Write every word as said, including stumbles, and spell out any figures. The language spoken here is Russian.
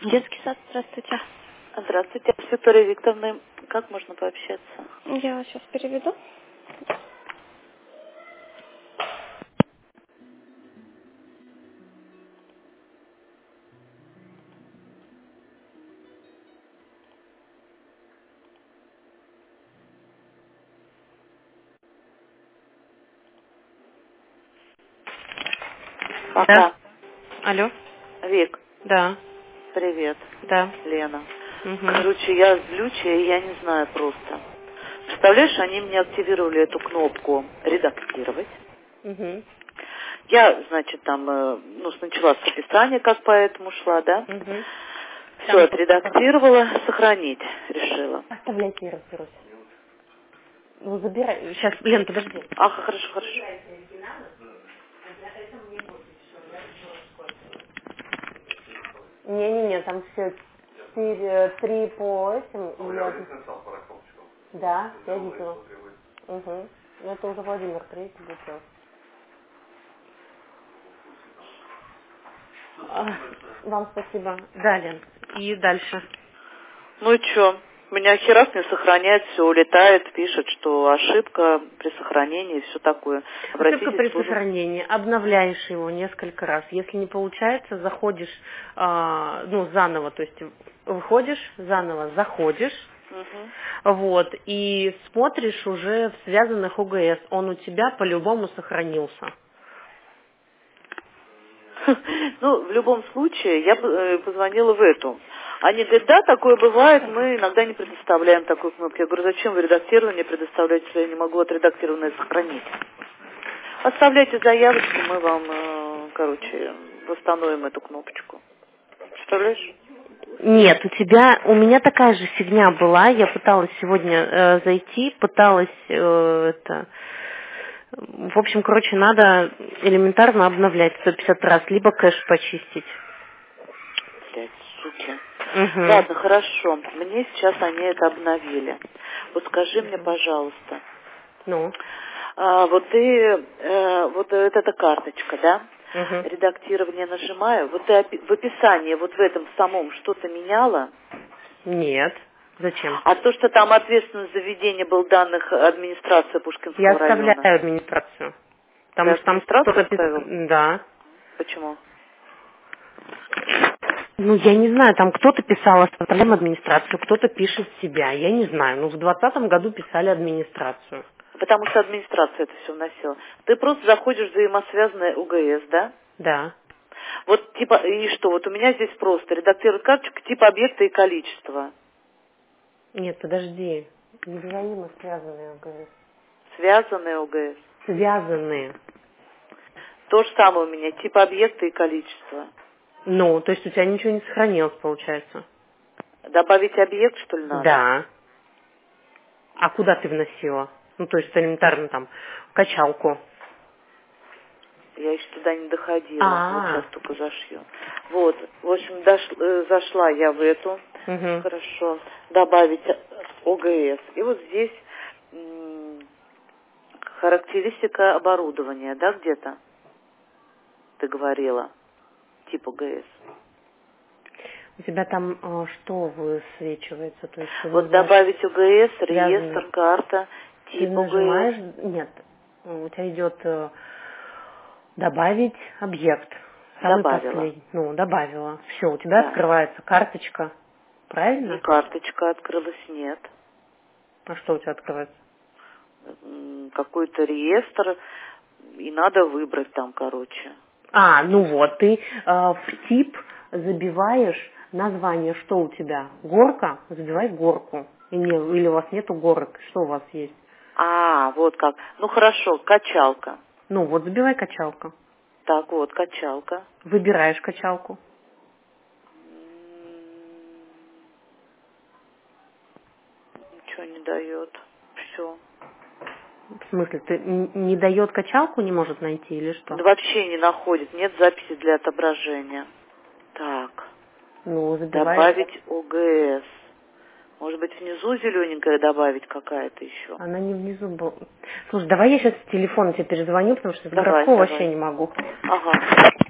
Детский сад, здравствуйте. Здравствуйте, с Викторией Викторовной. Как можно пообщаться? Я вас сейчас переведу. Пока. Да. Алло. Вик, Да. привет. Да. Лена. Угу. Короче, я злючая, и я не знаю просто. Представляешь, они мне активировали эту кнопку «Редактировать». Угу. Я, значит, там, э, ну, начала с описания, как поэтому шла, да? Угу. Все отредактировала, сохранить решила. Оставляйте, я разберусь. Ну, забирай. Сейчас, Лен, подожди. Ага, хорошо, хорошо. Не-не-не, там все четыре, три по этим. И я... Да, я видела. Угу. Ну, это уже Владимир третий будет делать. А, Вам спасибо. Да, Лен. И дальше. Ну и чё? Меня херак не сохраняет, все улетает, пишет, что ошибка при сохранении и все такое. Ошибка Обратитесь при в службу. сохранении. Обновляешь его несколько раз. Если не получается, заходишь, а, ну, заново, то есть выходишь, заново заходишь, Угу. вот, и смотришь уже в связанных ОГС. Он у тебя по-любому сохранился. Ну, в любом случае, я бы, э, позвонила в эту. Они говорят, да, такое бывает, мы иногда не предоставляем такую кнопку. Я говорю, зачем вы редактирование предоставляете, если я не могу отредактированное сохранить? Оставляйте заявочку, мы вам, э, короче, восстановим эту кнопочку. Представляешь? Нет, у тебя, у меня такая же фигня была. Я пыталась сегодня э, зайти, пыталась э, это. В общем, короче, надо элементарно обновлять сто пятьдесят раз, либо кэш почистить. Блядь, суки. Угу. Ладно, хорошо. Мне сейчас они это обновили. Вот скажи мне, пожалуйста, Ну. а, вот ты, э, вот это эта карточка, да? Угу. Редактирование нажимаю. Вот ты опи- в описании, вот в этом самом, что-то меняла? Нет. Зачем? А то, что там ответственность за введение был данных администрации Я Пушкинского оставляю района. администрацию. Ты Потому что там администрацию кто-то оставил? писал. Да. Почему? Ну, я не знаю, там кто-то писал, оставляем администрацию, кто-то пишет себя. Я не знаю. Ну, в двадцатом году писали администрацию. Потому что администрация это все вносила. Ты просто заходишь в взаимосвязанное УГС, да? Да. Вот типа, и что, вот у меня здесь просто редактировать карточку типа объекта и количества. Нет, подожди. Невзаимно связанные ОГС. Связанные УГС. Связанные. То же самое у меня, типа объекта и количества. Ну, то есть у тебя ничего не сохранилось, получается? Добавить объект, что ли, надо? Да. А куда ты вносила? Ну, то есть элементарно там качалку. Я еще туда не доходила. Вот А. сейчас только зашью. Вот. В общем, дош- э, зашла я в эту. Угу. Хорошо. Добавить ОГС. И вот здесь м, характеристика оборудования, да, где-то? Ты говорила. Тип ОГС. У тебя там а, что высвечивается? То есть ты Вот называешь добавить ОГС, связанный. реестр, карта, Ты тип ОГС. нажимаешь, нет, у тебя идет э, добавить объект. Самый Добавила. последний. Ну, добавила. Все, у тебя Да. открывается карточка. И Правильно? карточка открылась, нет. А что у тебя открывается? М, Какой-то реестр, и надо выбрать там, короче. А, ну вот, ты э, в тип забиваешь название, что у тебя? Горка? Забивай горку. И не- или у вас нету горок, что у вас есть? А, вот как. Ну хорошо, качалка. Ну вот, забивай качалка. Так вот, качалка. Выбираешь качалку. М, Ничего не дает. Все. В смысле, ты н- не дает качалку, не может найти или что? Вообще не находит, нет записи для отображения. Так, Ну, забиваешь. добавить ОГС. Может быть, внизу зелененькая добавить какая-то еще? Она не внизу была. Слушай, давай я сейчас с телефона тебе перезвоню, потому что с Давай, городского вообще давай. не могу. Ага.